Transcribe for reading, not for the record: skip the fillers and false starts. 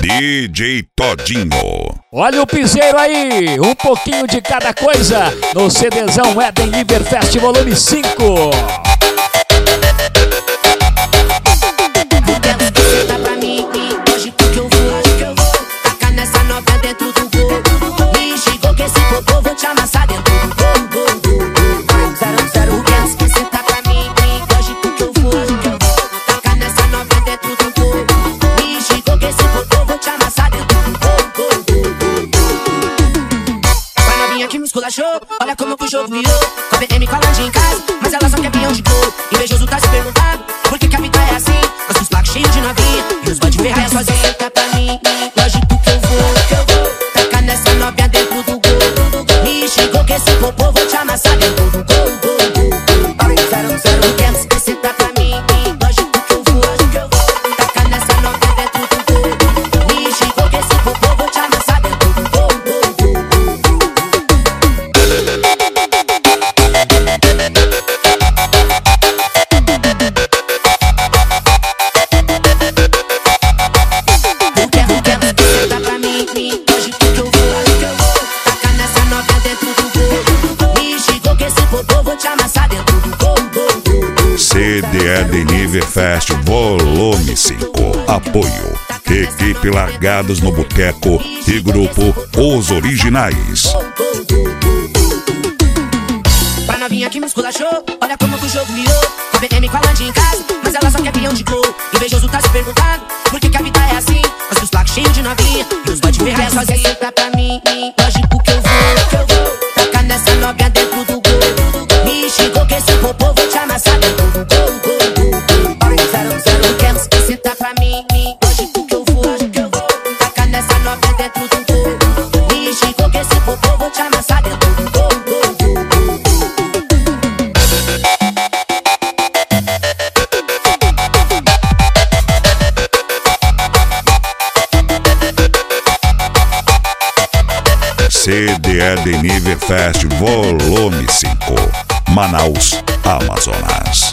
DJ Todinho. Olha o piseiro aí, um pouquinho de cada coisa no CDzão Eden Liverfest Volume 5. Dá pra mim, hoje porque eu vou tacar nessa novinha dentro do gol. Me chegou que esse popô vou te amassar dentro do gol. 0-0, que cê tá pra mim, hoje porque eu vou tacar nessa novinha dentro do gol. Me chegou que esse popô vou te amassar dentro do gol. Pra novinha que me esculachou, olha como que o jogo virou. Com a BM coladinha em casa, mas ela só quer peão de gol. Invejoso tá se perguntando por que a vida é assim. Nossos placos cheios de novinha e os bode ferraia sozinho. Tá pra mim, lógico que eu vou tacar nessa novinha dentro do gol. Me chegou que esse popô vou te amassar dentro do gol. 0-0, que cê tá pra mim, lógico que eu vou tacar nessa novinha dentro do gol. Me chegou que esse popô vou te amassar dentro do gol. CD Eden Liverfest Volume 5. Apoio Equipe Largados no Boteco e Grupo Os Originais. Pra novinha que me esculachou, olha como que o jogo virou. Com a BM coladinha em casa, mas ela só quer peão de gol. Invejoso tá se perguntando por que a vida é assim. Nossos placos cheios de novinha e os bode ferraia sozinho. Tá pra mim, lógico que eu vou tacar nessa novinha dentro do gol. Me chegou que esse popô vou te amassar dentro do gol. 0-0, que cê tá pra mim, lógico que eu vou tacar nessa novinha dentro do gol. Me chegou que esse popô vou te amassar dentro do gol. CD Eden Liverfest Volume 5. Manaus, Amazonas.